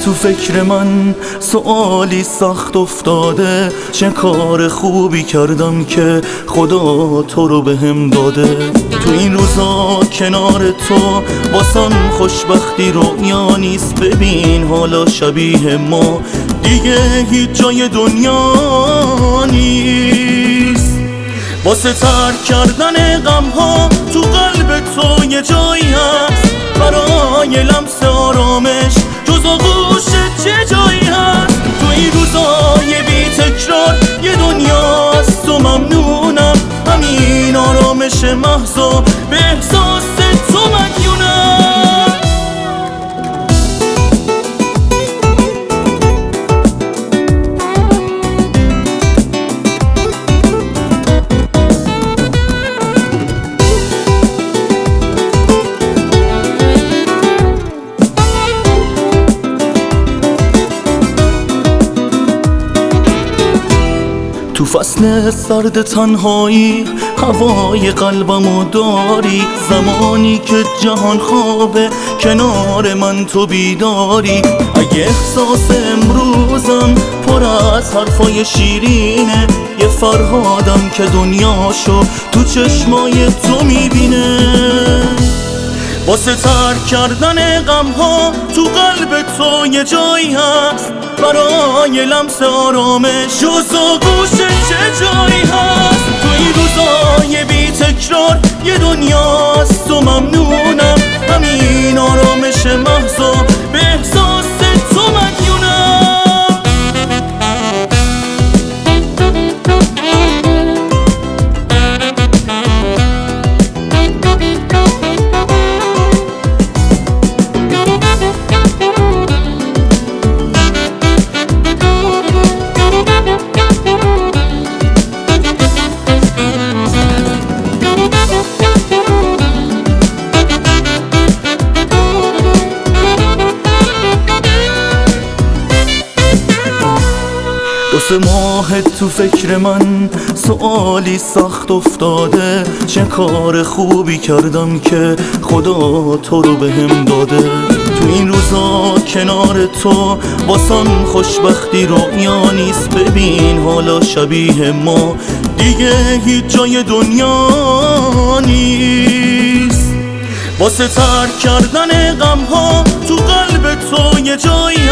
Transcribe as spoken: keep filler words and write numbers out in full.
تو فکر من سوالی سخت افتاده، چه کار خوبی کردم که خدا تو رو بهم داده. تو این روزا کنار تو واسم خوشبختی رویا نیست. ببین حالا شبیه ما دیگه هیچ جای دنیا نیست. واسه ترک کردن غم ها تو قلب تو یه جایی هست، برای لمس آرامش جز آغوش چه جایی هست. تو این روزای بی تکرار یه دنیاست و ممنونم، همین آرامش محض و به احساس تو مدیونم. تو فصل سرد تنهایی هوای قلبمو داری، زمانی که جهان خوابه کنار من تو بیداری. اگه احساس امروزم پر از حرفای شیرینه، یه فرهادم که دنیاشو تو چشمای تو میبینه. واسه ترک کردن غم ها تو قلب تو یه جایی هست، برای لمس آرامش جز آغوش چه جایی هست. تو این روزای بی تکرار یه دنیاست و ممنونم، همین آرامش محض و به احساس تو مدیونم. دو سه ماه تو فکر من سوالی سخت افتاده، چه کار خوبی کردم که خدا تو رو بهم داده. تو این روزا کنار تو واسم خوشبختی رویا نیست. ببین حالا شبیه ما دیگه هیچ جای دنیا نیست. واسه ترک کردن غم ها تو قلب تو یه جایی